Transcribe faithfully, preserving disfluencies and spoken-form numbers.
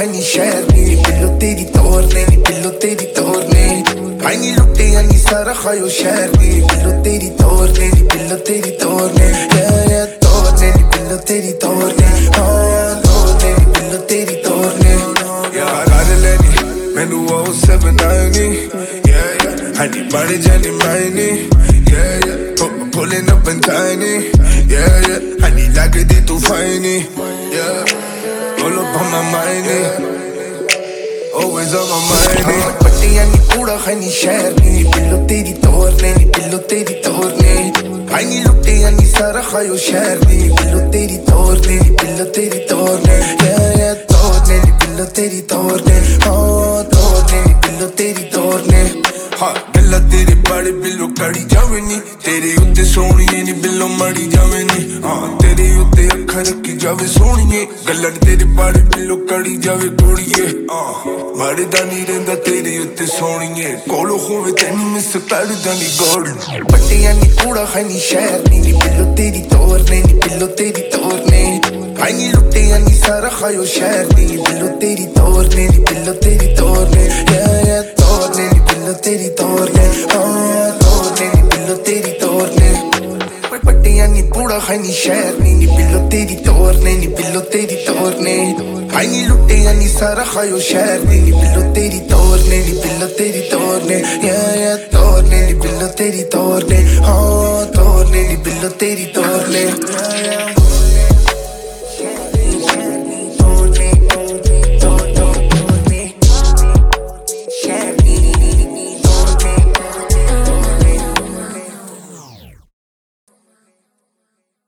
है नी शहर नी बिल्लो तेरी तोरने नी बिल्लो तेरी तोरने आई नी लुटे नी सारा खायो शहर नी बिल्लो तेरी तोरने नी बिल्लो तेरी तोरने तोरने नी बिल्लो तेरी तोरने तोरने नी बिल्लो तेरी तोरने कर लेनी मैनू ओ seven ninety honey body Jenny Miney yeah yeah pulling up and tiny yeah yeah honey like it too fine yeah all up on my mind always on my mind पट्टियां नी कूड़ा है नी शहर नी बिल्लो तेरी तोरने नी बिल्लो तेरी तोरने आई नी लुटे नी सारा खायो शहर नी बिल्लो तेरी तोरने नी बिल्लो तेरी तोरने yeah yeah तोरने नी बिल्लो तेरी तोरने oh तोरने नी बिल्लो तेरी तोरने हाँ गल्ला तेरे बाड़े बिल्लो कड़ी जावे नी तेरे उत्ते सोहणिए नी बिल्लो मड़ी जावे नी हाँ तेरे उत्ते अखा रखी जावे सोहणिए गल्ला तेरे बाड़े बिल्लो कड़ी जावे गोड़िए माड़े दा नी रहिंदा तेरे उत्ते सोहणिए कोलो होवे तैनू मिस करदा नी गोड़ी पट्टियां नी कूड़ा है नी शहर नी नी बिल्लो तेरी तोरने नी बिल्लो तेरी तोरने आई नी लुटे नी सारा खायो शहर नी बिल्लो तेरी तोरने नी बिल्लो तेरी तोरने तोरने नी बिल्लो तेरी तोरने तोरने नी बिल्लो तेरी तोरने पट्टियां नी कूड़ा है नी शहर नी नी बिल्लो तेरी तोरने नी बिल्लो तेरी तोरने आई नी लुटे नी सारा खायो शहर नी नी बिल्लो तेरी तोरने नी बिल्लो तेरी तोरने तोरने नी बिल्लो तेरी तोरने हाँ तोरने नी बिल्लो तेरी तोरने